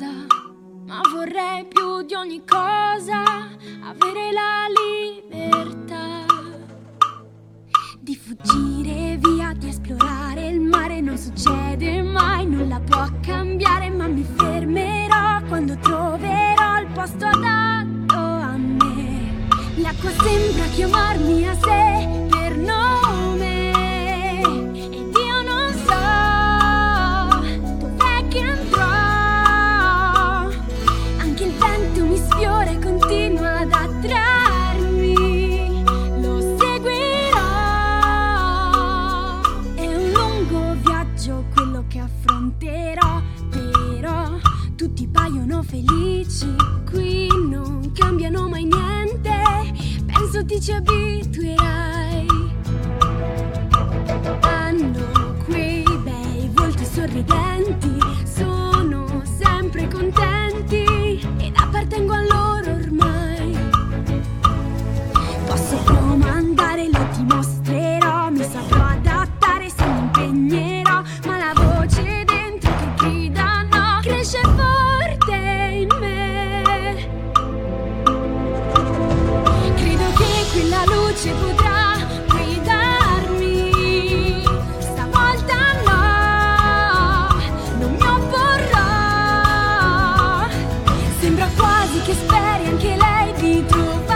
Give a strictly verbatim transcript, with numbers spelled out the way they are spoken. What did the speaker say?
cosa, ma vorrei più di ogni cosa avere la libertà di fuggire via, di esplorare il mare. Non succede mai, nulla può cambiare, ma mi fermerò quando troverò il posto adatto a me. L'acqua sembra chiamarmi a sé per nome ed io non so dov'è che andrò. Anche il vento mi sfiora e continua ad attrarmi, lo seguirò. È un lungo viaggio quello che affronterò, però tutti paiono felici qui, non cambiano mai niente, penso ti ci abituerai. Hanno quei bei volti sorridenti, sono sempre contenti ed appartengo a loro ormai. Posso comandare, lo dimostrerò, mi saprò adattare se mi impegnerò, ma la voce dentro che grida no cresce forte in me. Credo che quella luce potrà guidarmi, stavolta no, non mi opporrò. Sembra quasi che speri anche lei di trovare